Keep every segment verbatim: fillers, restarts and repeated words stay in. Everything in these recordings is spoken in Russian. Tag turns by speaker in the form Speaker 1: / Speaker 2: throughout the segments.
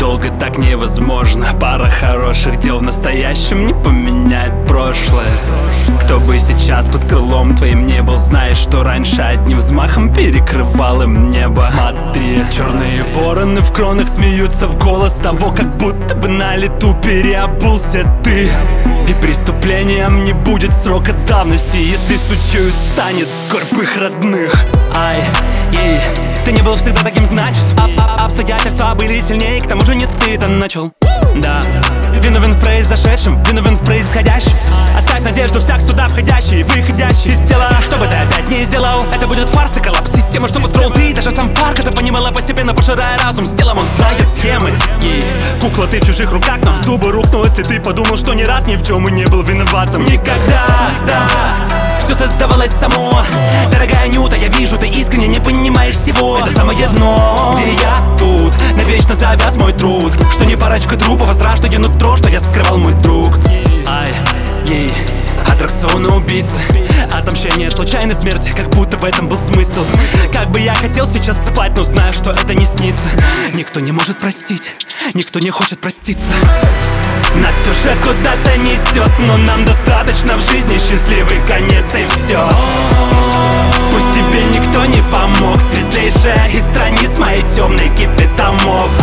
Speaker 1: долго так невозможно. Пара хороших дел в настоящем не поменяет прошлое. Кто бы сейчас под крылом твоим не был, знаешь, что раньше одним взмахом перекрывал им небо. Смотри, черные вороны в кронах смеются в голос того, как будто бы на лету переобулся ты. И преступлением не будет срока давности, если сучью станет скорбь их родных. Ай, ей, ты не был всегда таким, значит, а -а обстоятельства были сильнее, к тому же не ты это начал. Да, виновен в произошедшем, виновен в происходящем. Оставь надежду всяк сюда входящий, выходящий из тела. Что бы ты опять не сделал, это будет фарс и коллапс системы, что построил ты. Даже сам парк это понимала, постепенно поширая разум. С телом он знает схемы. Ей, кукла, ты в чужих руках, но с дуба рухнул, если ты подумал, что ни раз ни в чем и не был виноватым. Никогда, да, все создавалось само. Дорогая Нюта, я вижу, ты искренне не понимаешь всего. Это самое дно, где я тут, навечно завяз мой труд. Что не парочка трупов, а страшное нутро, что я скрывал мой друг. Ай, ей, аттракционы убийцы, отомщение случайной смерти, как будто в этом был смысл. Как бы я хотел сейчас спать, но знаю, что это не снится. Никто не может простить, никто не хочет проститься. Нас сюжет куда-то несет, но нам достаточно в жизни счастливый конец и все. Пусть тебе никто не помог, светлейшая из страниц моей темной кипи томов.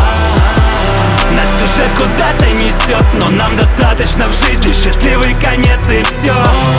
Speaker 1: Нас сюжет куда-то несет, но нам достаточно в жизни счастливый конец и все.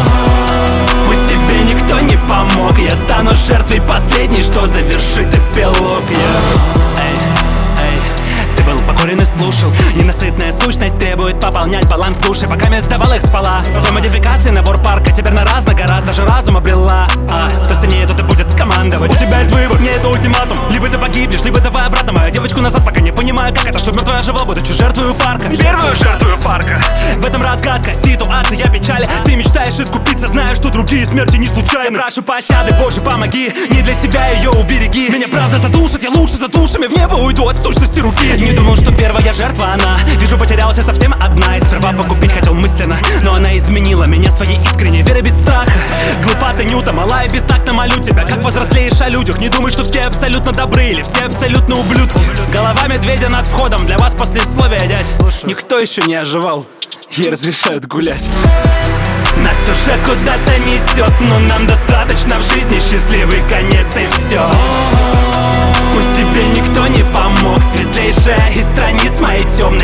Speaker 1: Пусть тебе никто не помог, я стану жертвой последней, что завершит эпилог. Yeah. Эй, эй, ты был покорен и слушал. Ненасытная сущность требует пополнять баланс души. Пока я сдавал их спала. Твой модификации набор парка теперь на раз, на гораздо даже разум обрела. А кто сильнее, тот и будет командовать. У тебя есть выбор, не это ультиматум. Либо ты погибнешь, либо давай обратно мою девочку назад. Пока не понимаю, как это, что мертвая жива, будучи жертвою парка. Первую жертвою парка. В этом разгадка, ситуация печали. Ты мечтаешь искупиться, зная, что другие смерти не случайны. Я прошу пощады, Боже, помоги. Не для себя ее убереги. Меня правда задушит, я лучше за душами в небо уйду от сущности руки. Не думал, что первая жертва она. Вижу, потерялся совсем одна. И сперва погубить хотел мысленно, но она изменила меня своей искренней верой без страха. Глупа ты, Нюта, мала и бестактно молю тебя. Как повзрослеешь о людях, не думай, что все абсолютно добры или все абсолютно ублюдки. Голова медведя над входом, для вас послесловие, дядь. Никто еще не оживал, ей разрешают гулять. Нас сюжет куда-то несет, но нам достаточно в жизни счастливый конец и все. Пусть тебе никто не помог, светлейшая из страниц моей темной